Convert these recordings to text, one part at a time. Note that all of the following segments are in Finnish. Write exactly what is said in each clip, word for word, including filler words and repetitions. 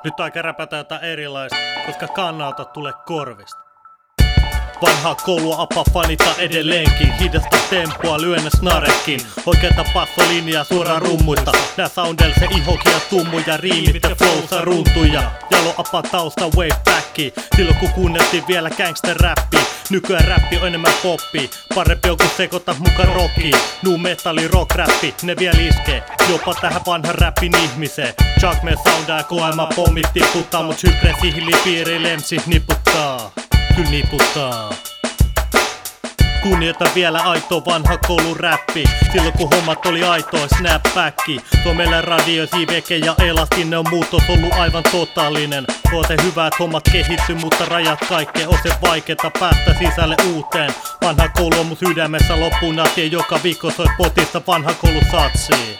Nyt aika räpätä jotain erilaista, koska kannalta tulee korvista. Vanhaa koulua apa fanita edelleenkin. Hidasta tempoa lyönnä snarekin. Oikeeta passolinjaa suoraan rummuista. Nää soundel se ihokia tummuja. Riimit ja flowsa runtuja. Jalo apa tausta way backi. Silloin kun kuunneltiin vielä gangster rappi. Nykyään räppi on enemmän poppi. Parempi on kun sekoitat muka rocki. Nu metalli rock rappi, ne vielä iskee. Jopa tähän vanhan rappin ihmiseen. Chuckman soundaa koema pommit tiputtaa. Mut hypre sihilipiiri lemsi niputtaa. Kyllä niputtaa. Kunnioita vielä aito vanha kouluräppi. Silloin kun hommat oli aitoa snapbacki. Tuo meillä radio, J V G ja elastinen on muutos ollut aivan totaalinen. On se hyvä, että hommat kehitty, mutta rajat kaikkeen. On se vaikeeta päästä sisälle uuteen. Vanha koulu on mun sydämessä loppuun asti. Joka viikko soit potista vanha koulu satsii.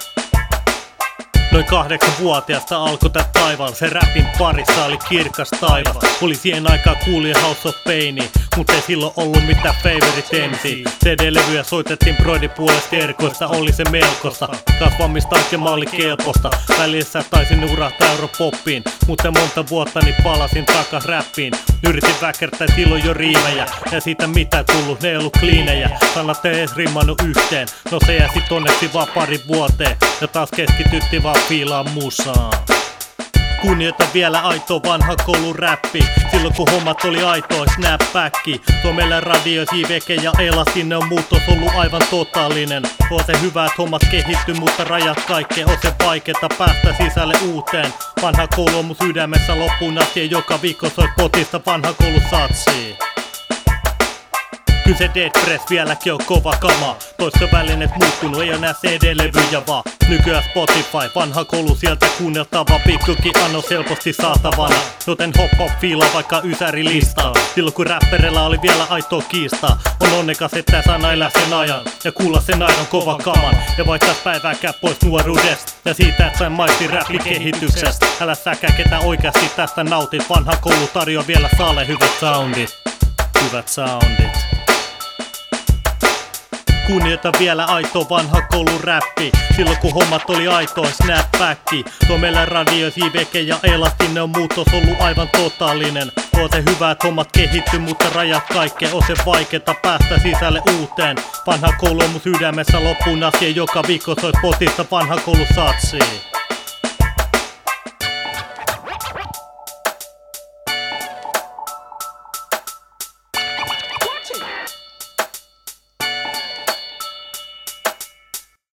Noin kahdeksanvuotiaasta alkoi tää taivaan. Se rapin parissa oli kirkas taivas. Oli siihen aikaan kuulija House of Paini, mut ei silloin ollut mitään favorite M C. C D-levyjä soitettiin Broidin puolesta erkoista, oli se melkosta. Kasvamista oikein malli kelposta. Välissä taisin urahtaa europoppiin, mutta monta vuotta niin palasin takas rappiin. Yritin väkertää silloin jo riimejä, ja siitä mitä tullut, ne ei ollut kliinejä. Sanat ei ees rimmannut yhteen, no se jäi sit onneksi vaan pari vuoteen. Ja taas keskityttiin vaan fiilaan musaan. Kunnioita vielä aito vanha kouluräppi. Silloin kun hommat oli aitoa snapbacki. Tuo meillä radio, J V G ja elastinen on muutos ollut aivan totaalinen. On se hyvä, että hommat kehitty, mutta rajat kaikkeen. On se vaikeeta päästä sisälle uuteen. Vanha koulu on mun sydämessä loppuun asti. Ja joka viikko soit potista vanha koulu satsii. Kyllä se Dead Press vieläkin on kova kama. Toista välineet muuttunut, ei oo nää C D-levyjä vaan. Nykyään Spotify, vanha koulu sieltä kuunneltava. Pikkukin annos helposti saatavana. Joten hop hop fiilaa vaikka ysäri listaa. Silloin kun räpperellä oli vielä aitoa kiistaa. On onnekas, että saa elää sen ajan. Ja kuulla sen aidon kova kaman. Ja vaihtaa päivääkään pois nuoruudesta. Ja siitä, että sain maisti räppin kehityksestä. Älä säkä ketä oikeasti tästä nautit. Vanha koulu tarjoaa vielä saalle hyvät soundit. Hyvät soundit. Kunnioita vielä aito vanha kouluräppi. Silloin kun hommat oli aitoa snapbacki. Tuo meillä radio, J V G ja elastinen on muutos ollut aivan totaalinen. On se hyvä, että hommat kehitty, mutta rajat kaikkeen. On se vaikeeta päästä sisälle uuteen. Vanha koulu on mun sydämessä loppuun asti. Joka viikko soit potista vanha koulu satsii.